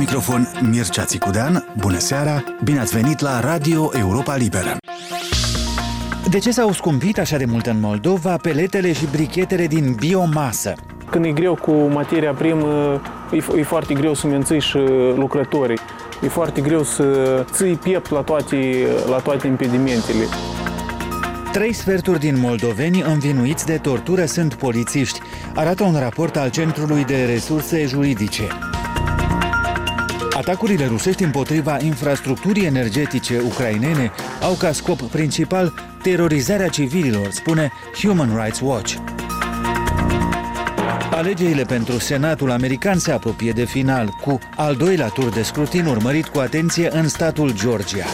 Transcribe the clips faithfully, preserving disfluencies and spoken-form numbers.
microfon Mircea Țicudean. Bună seara, bine ați venit la Radio Europa Liberă. De ce s-au scumpit așa de mult în Moldova peletele și brichetele din biomasă? Când e greu cu materia primă, e, e foarte greu să menții și lucrătorii. E foarte greu să ții piept la toate, la toate impedimentele. Trei sferturi din moldoveni învinuiți de tortură sunt polițiști, arată un raport al Centrului de Resurse Juridice. Atacurile rusești împotriva infrastructurii energetice ucrainene au ca scop principal terorizarea civililor, spune Human Rights Watch. Alegerile pentru Senatul american se apropie de final, cu al doilea tur de scrutin urmărit cu atenție în statul Georgia.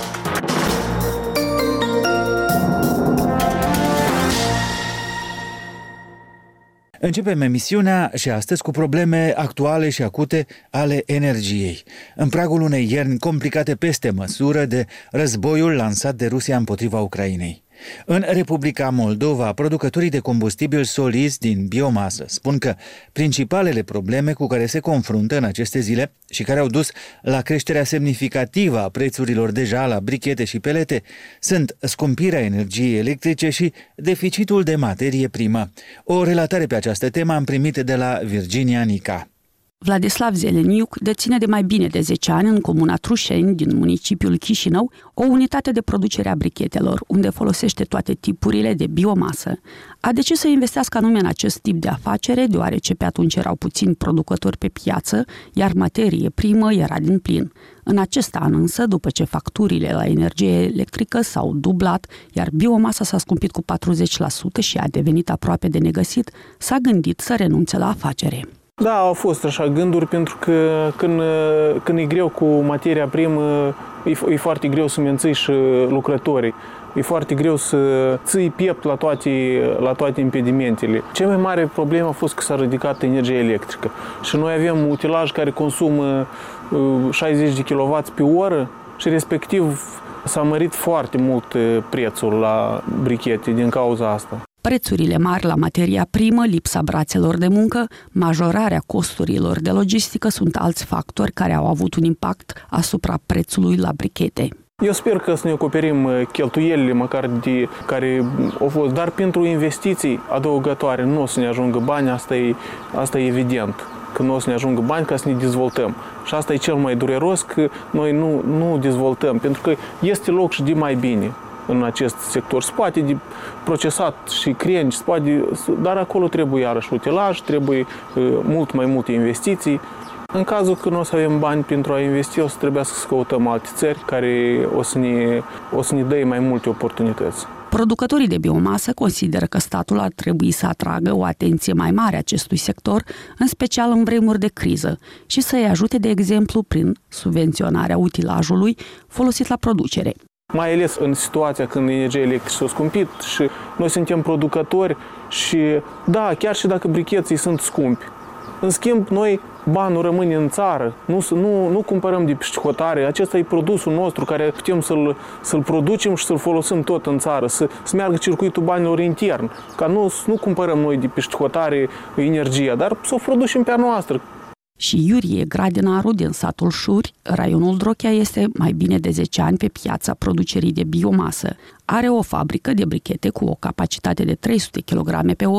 Începem emisiunea și astăzi cu probleme actuale și acute ale energiei. În pragul unei ierni complicate peste măsură de războiul lansat de Rusia împotriva Ucrainei. În Republica Moldova, producătorii de combustibili solizi din biomasă spun că principalele probleme cu care se confruntă în aceste zile și care au dus la creșterea semnificativă a prețurilor deja la brichete și pelete sunt scumpirea energiei electrice și deficitul de materie primă. O relatare pe această temă am primit de la Virginia Nica. Vladislav Zeleniuc deține de mai bine de zece ani în comuna Trușeni, din municipiul Chișinău, o unitate de producere a brichetelor, unde folosește toate tipurile de biomasă. A decis să investească anume în acest tip de afacere, deoarece pe atunci erau puțini producători pe piață, iar materie primă era din plin. În acest an însă, după ce facturile la energie electrică s-au dublat, iar biomasa s-a scumpit cu patruzeci la sută și a devenit aproape de negăsit, s-a gândit să renunțe la afacere. Da, au fost așa gânduri, pentru că când, când e greu cu materia primă, e, e foarte greu să menții și lucrătorii. E foarte greu să ții piept la toate, la toate impedimentele. Cea mai mare problemă a fost că s-a ridicat energia electrică. Și noi avem utilaj care consumă șaizeci de kilowați pe oră și respectiv s-a mărit foarte mult prețul la brichete din cauza asta. Prețurile mari la materia primă, lipsa brațelor de muncă, majorarea costurilor de logistică sunt alți factori care au avut un impact asupra prețului la brichete. Eu sper că să ne acoperim cheltuielile măcar de care au fost, dar pentru investiții adăugătoare nu o să ne ajungă bani, asta e, asta e evident, că nu o să ne ajungă bani ca să ne dezvoltăm. Și asta e cel mai dureros, că noi nu, nu dezvoltăm, pentru că este loc și de mai bine în acest sector. Se poate de procesat și crengi, se poate, dar acolo trebuie iarăși utilaj, trebuie uh, mult mai multe investiții. În cazul că nu o să avem bani pentru a investi, o să trebuiască să căutăm alte țări care o să ne, o să ne dea mai multe oportunități. Producătorii de biomasă consideră că statul ar trebui să atragă o atenție mai mare acestui sector, în special în vremuri de criză, și să-i ajute, de exemplu, prin subvenționarea utilajului folosit la producere. Mai ales în situația când energia electrică s-a scumpit și noi suntem producători și, da, chiar și dacă bricheții sunt scumpi, în schimb, noi banul rămâne în țară, nu, nu, nu cumpărăm de pe hotare, acesta e produsul nostru care putem să-l, să-l producem și să-l folosim tot în țară, să, să meargă circuitul banilor intern, ca nu, nu cumpărăm noi de pe hotare energia, dar să o producem pe a noastră. Și Iurie Gradinaru din satul Șuri, raionul Drochea, este mai bine de zece ani pe piața producerii de biomasă. Are o fabrică de brichete cu o capacitate de trei sute de kilograme pe oră